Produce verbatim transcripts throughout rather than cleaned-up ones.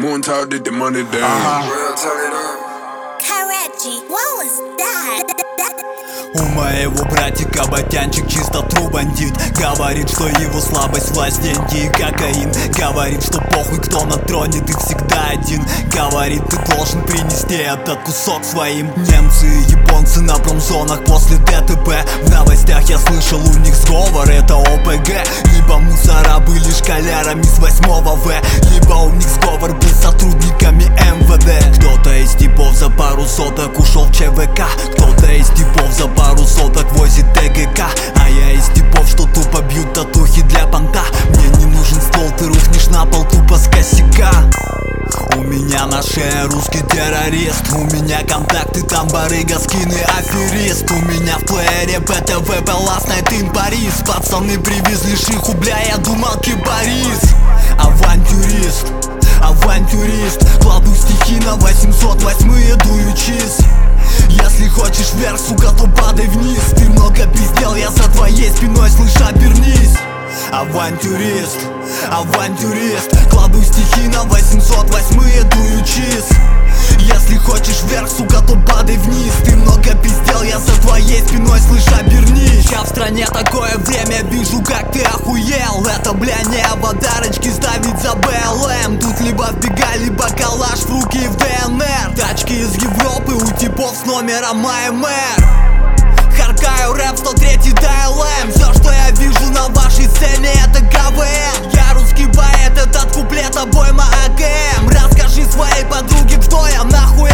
moon tall, did the money down. Well, turn it up. Karachi, what was that? У моего братика ботянчик чисто тру бандит. Говорит, что его слабость власть, деньги и кокаин. Говорит, что похуй кто на троне, ты всегда один. Говорит, ты должен принести этот кусок своим. Немцы и японцы на промзонах после ДТП. В новостях я слышал, у них сговор, это ОПГ. Либо мусора были школярами с восьмого В, либо у них сговор был с сотрудниками МВД. Кто-то из типов за пару соток ушел в ЧВК, кто-то из типов за пару соток возит ТГК. А я из типов, что тупо бьют татухи для понта. Мне не нужен стол, ты рухнешь на пол тупо с косяка. У меня на шее русский террорист. У меня контакты, там барыга, скины, аферист. У меня в плеере БТВ, Last Night in Paris. Пацаны привезли шиху, бля, я думал кипарис. Авантюрист, авантюрист. Кладу стихи на восемьсот восьмые, дую чиз. Если хочешь вверх, сука, то падай вниз. Ты много пиздел, я за твоей спиной, слышь, обернись. Авантюрист, авантюрист. Кладу стихи на восемьсот восьмые, дую чиз. Если хочешь вверх, сука, то падай вниз. Ты много пиздел, я за твоей спиной, слышь, обернись. Сейчас в стране такое время, вижу, как ты охуел. Это, бля, не подарочки ставить за БЛМ. Тут либо в бега, либо калаш в руки в ДНР. Тачки из Европы у типов с номером АМР. Харкаю рэп сто третий ДЛМ. Все, что я вижу на вашей сцене, это КВН. Я русский поэт, этот куплет обойма АКМ. Расскажи своей подруге, кто я, нахуй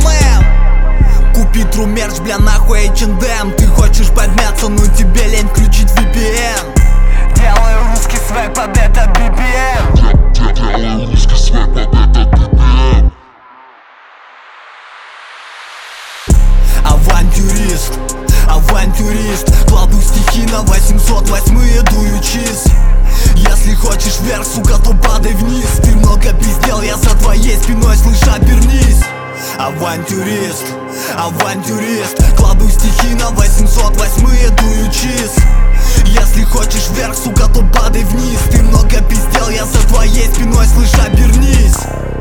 СММ. Купи тру мерч, бля, нахуй эйч энд эм. Ты хочешь подняться, но тебе лень включить ви пи эн. Делаю русский свэг под этот би пи эм. Делаю русский свэг под этот би пи эм. Авантюрист, авантюрист. Кладу стихи на восемьсот восьмые, дую чиз. Если хочешь вверх, сука, то падай вниз. Ты много пиздел, я за твоей спиной, слышь, обернись. Авантюрист, авантюрист. Кладу стихи на восемьсот восьмые, дую чиз. Если хочешь вверх, сука, то падай вниз. Ты много пиздел, я за твоей спиной, слышь, обернись.